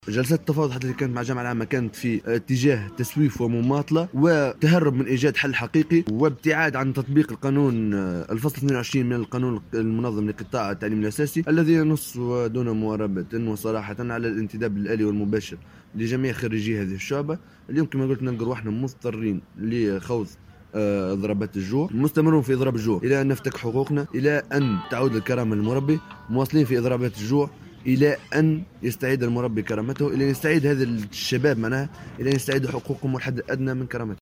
جلسات التفاوض حتى اللي كانت مع الجامعة العامة كانت في اتجاه تسويف ومماطلة وتهرب من إيجاد حل حقيقي وابتعاد عن تطبيق القانون الفصل 22 من القانون المنظم لقطاع التعليم الأساسي الذي ينص دون مواربة وصراحة على الانتداب الآلي والمباشر لجميع خريجي هذه الشعبة. اليوم كما قلت نلقى روحنا مضطرين لخوض ضربات الجوع، مستمرون في إضراب الجوع إلى أن نفتك حقوقنا، إلى أن تعود الكرامة للمربي، مواصلين في إضرابات الجوع إلى أن يستعيد المربي كرامته، إلى أن يستعيد هذا الشباب معناها إلى أن يستعيدوا حقوقهم والحد الأدنى من كرامتهم.